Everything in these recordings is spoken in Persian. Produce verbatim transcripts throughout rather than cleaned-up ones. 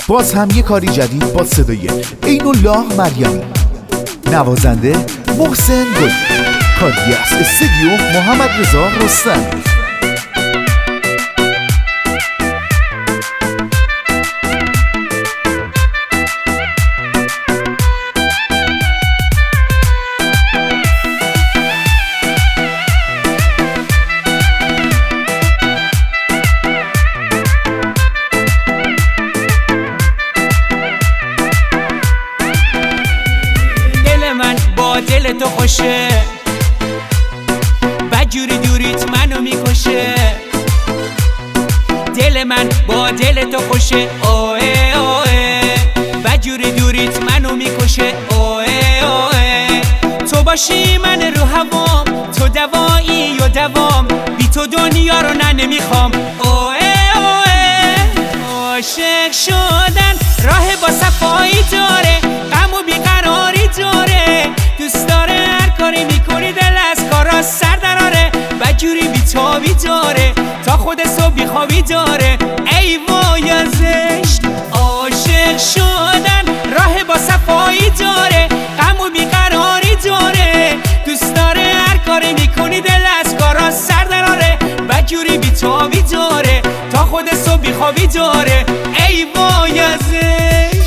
باز هم یه کاری جدید با صدای عین الله مریمی. نوازنده محسن گل. کاری از استودیو محمد رضا رستمی. دل تو خوشه، بجوری دوریت منو میکشه. دل من با دل تو خوشه، اوه اوه، بجوری دوریت منو میکشه، اوه اوه. تو باشی من رو هوام، تو دوایی و دوام، بی تو دنیا رو نه نمیخوام، اوه اوه. عاشق شدن راه با صفایی داره، غم و بیقراری داره، دوست داره هر کاری میکنی دل از کارا سر دراره. بجوری بیتابی داره تا خود صبح بیخوابی داره، ای وای ازش. عاشق شدن راه با صفایی داره، غم و بیقراری داره، دوست داره هر کاری میکنی دل از کارا سر دراره. بجوری بیتابی داره تا خود صبح بیخوابی داره، ای وای ازش.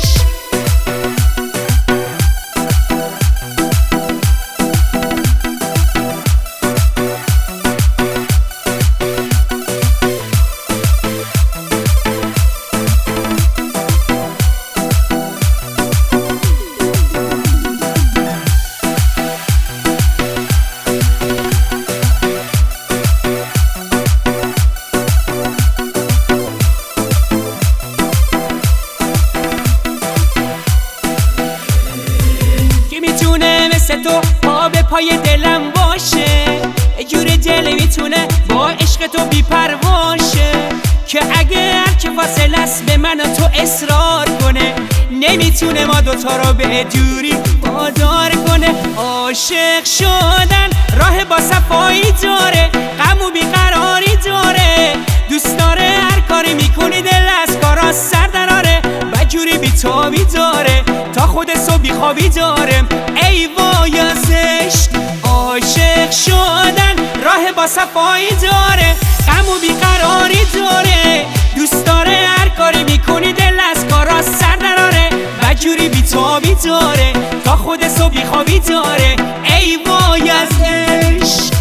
تو پا به پای دلم باشه، یه جور دل میتونه با عشق تو بی‌پرواشه، که اگه هر که فاصله است به من و تو اصرار کنه، نمیتونه ما دوتا رو به دوری وادار کنه. عاشق شدن راه با صفایی داره، غم و بیقراری داره، دوست داره هر کاری میکنی دل از کارا سر دراره. بجوری بیتابی داره تا خود صبح بیخوابی داره، ای وای ازش. عاشق شدن راه با صفایی داره، غم و بیقراری داره، دوست داره هر کاری میکنی دل از کارا سر دراره. بجوری بیتابی داره تا خود صبح بیخوابی داره، ای وای ازش.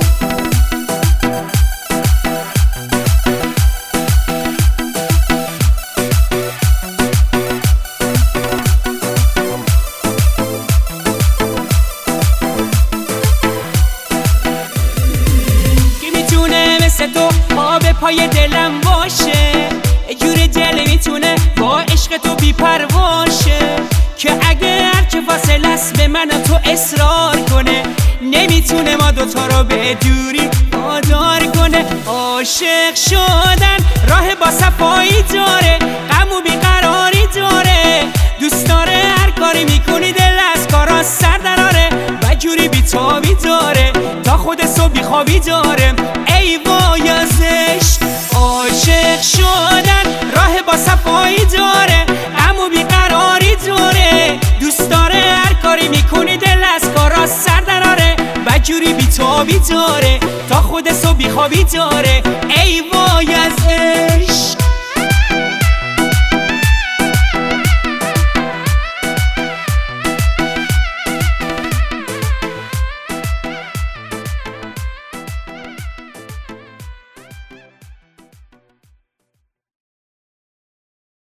تو پا به پای دلم باشه، یه جور دل میتونه با عشق تو بی‌پرواشه، که اگه هر که فاصله است به من و تو اصرار کنه، نمیتونه ما دوتا رو به دوری وادار کنه. عاشق شدن راه با صفایی داره، غم و بیقراری داره، دوست داره هر کاری میکنی دل از کارا سر دراره. بجوری بیتابی داره تا خود صبح بیخوابی داره، ای وای ازش. عاشق شدن راه با صفایی داره، غم و بیقراری داره، دوست داره هر کاری میکنی دل از کارا سر دراره. بجوری بیتابی داره تا خود صبح بیخوابی داره، ای وای ازش.